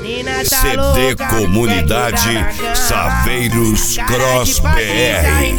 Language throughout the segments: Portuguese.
CD Comunidade Saveiros Cross BR,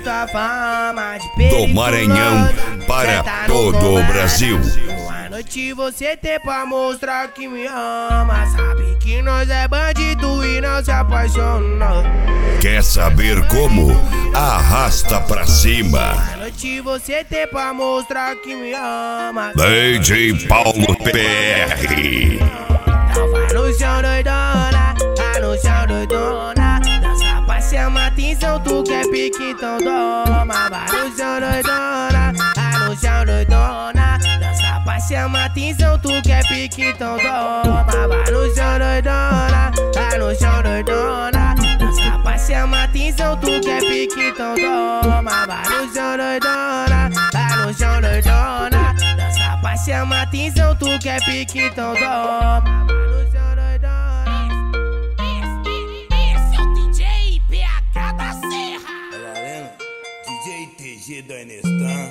do Maranhão para todo o Brasil. Boa noite você tem pra mostrar que me ama. Sabe que nós é bandido e não se apaixona. Quer saber como? Arrasta pra cima. Boa noite você tem pra mostrar que me ama. DJ Paulo PR. Então vai no chão doidona, vai no chão doidona. Dança pra chamar atenção, tu quer pique, então toma. Vai no chão doidona, vai no chão doidona. Dança pra chamar atenção, tu quer pique, então toma. Vai no chão doidona, vai no chão doidona. Dança pra chamar atenção, tu quer pique, então toma. Vai no chão doidona, vai no chão doidona. Dança pra chamar atenção, tu quer pique, então toma. Esse é o DJ PH da Serra. Tá valendo? DJ TG da Enestan.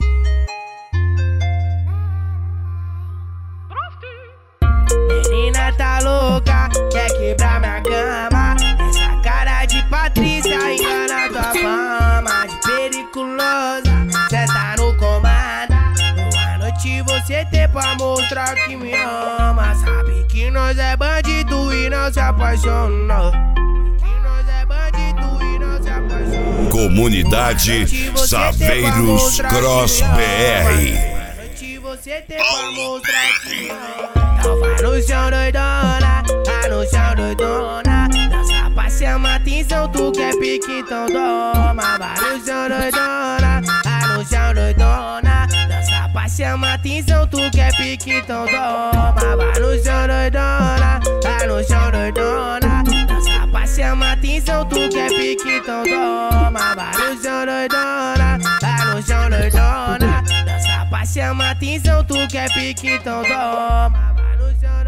Menina tá louca, quer quebrar minha cama. Essa cara de Patrícia engana tua fama. De periculosa, cê tá no comando. Boa noite você tem pra mostrar que me ama. Sabe que nós é bandido e não se apaixona. Que nós é bandido e não se apaixona. Comunidade Saveiros Cross BR. Você tem pra mostrar que me ama. Então vai no chão doidona, vai no chão doidona. Dança pra chamar atenção, tu quer pique, então toma. Vai no chão doidona, vai no chão doidona. Dança pra chamar atenção, tu quer pique, então toma. Vai no chão doidona, vai no chão doidona. Dança pra chamar atenção, tu quer pique, então toma. Vai no chão doidona, vai no chão doidona. Dança pra chamar atenção, tu quer pique, então toma. Vai no chão